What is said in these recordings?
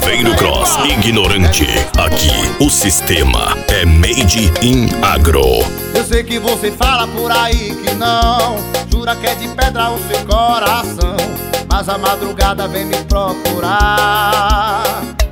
Cruzeiro Cross Ignorante. Aqui o sistema é Made in Agro. Eu sei que você fala por aí que não, jura que é de pedra o seu coração, mas a madrugada vem me procurar.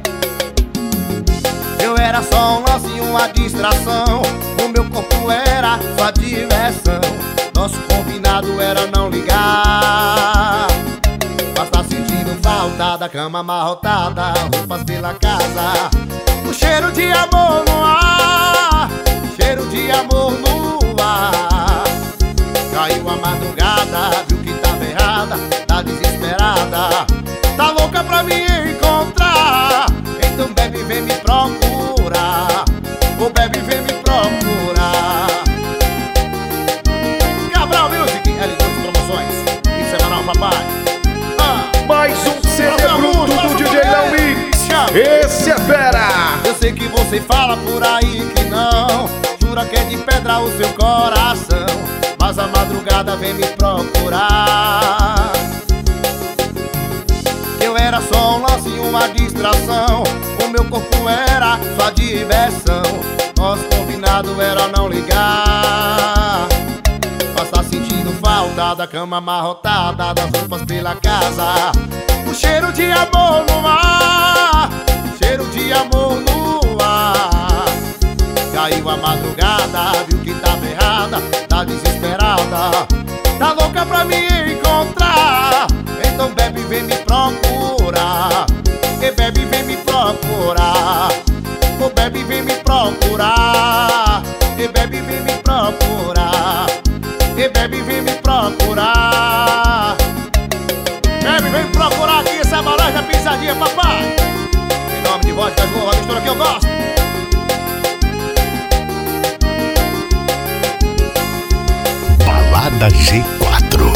Eu era só um lance e uma distração, o meu corpo era sua diversão. Nosso combinado era não ligar, mas tá sentindo falta da cama amarrotada, roupas pela casa, o cheiro de amor no ar, cheiro de amor no ar. Caiu a madrugada, viu que tava errada, tá desesperada, tá louca pra me encontrar. Então bebe, vem me procurar, ô bebe, vem me procurar. Cabral Music, L2 Promoções, em semanal papai. Mais um CD bruto do DJ Léo Mix. Esse é fera. Eu sei que você fala por aí que não, jura que é de pedra o seu coração, mas a madrugada vem me procurar. Eu era só um lance e uma distração, o meu corpo era sua diversão. Nosso combinado era não ligar, mas tá sentindo falta da cama amarrotada, das roupas pela casa, o cheiro de amor no ar, cheiro de amor no ar. Caiu a madrugada, viu que tava errada, tá desesperada, tá louca pra me encontrar. Então bebe, vem me procurar, e bebe, vem me procurar, ô bebe, vem me procurar, e bebe, vem me procurar, e bebe, vem me procurar. Bebe, vem me procurar aqui, essa é a Malanja Pisadinha, papai. Em nome de vodka, a mistura que eu gosto. Balada G4.